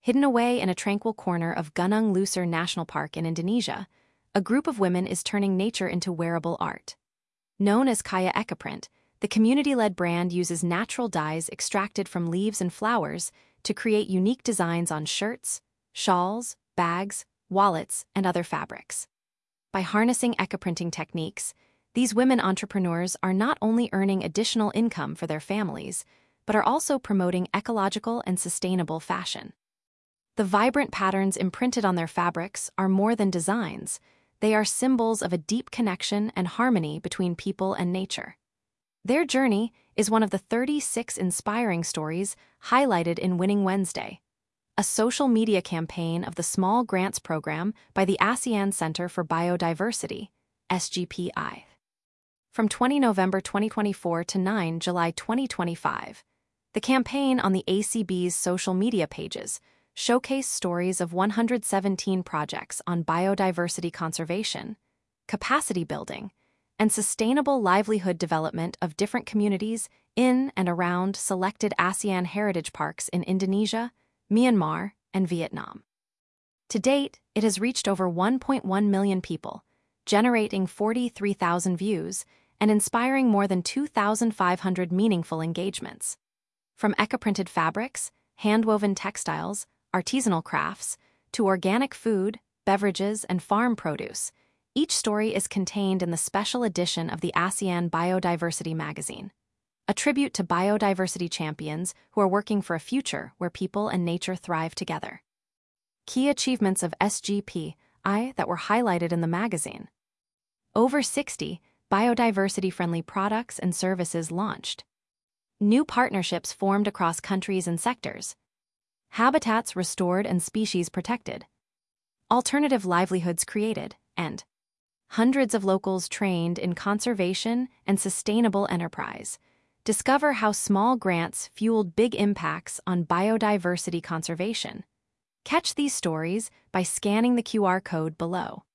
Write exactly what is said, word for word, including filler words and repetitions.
Hidden away in a tranquil corner of Gunung Lusur National Park in Indonesia, a group of women is turning nature into wearable art. Known as Kaya Ecoprint, the community-led brand uses natural dyes extracted from leaves and flowers to create unique designs on shirts, shawls, bags, wallets, and other fabrics. By harnessing ecoprinting techniques, these women entrepreneurs are not only earning additional income for their families, but are also promoting ecological and sustainable fashion. The vibrant patterns imprinted on their fabrics are more than designs. They are symbols of a deep connection and harmony between people and nature. Their journey is one of the thirty-six inspiring stories highlighted in Winning Wednesday, a social media campaign of the Small Grants Program by the ASEAN Center for Biodiversity, S G P I. From the twentieth of November twenty twenty-four to the ninth of July twenty twenty-five, the campaign on the A C B's social media pages showcased stories of one hundred seventeen projects on biodiversity conservation, capacity building, and sustainable livelihood development of different communities in and around selected ASEAN heritage parks in Indonesia, Myanmar, and Vietnam. To date, it has reached over one point one million people, generating forty-three thousand views and inspiring more than two thousand five hundred meaningful engagements. From ecoprinted fabrics, hand-woven textiles, artisanal crafts, to organic food, beverages, and farm produce, each story is contained in the special edition of the ASEAN Biodiversity magazine, a tribute to biodiversity champions who are working for a future where people and nature thrive together. Key achievements of S G P I that were highlighted in the magazine. Over sixty biodiversity-friendly products and services launched. New partnerships formed across countries and sectors. Habitats restored and species protected. Alternative livelihoods created, and hundreds of locals trained in conservation and sustainable enterprise. Discover how small grants fueled big impacts on biodiversity conservation. Catch these stories by scanning the Q R code below.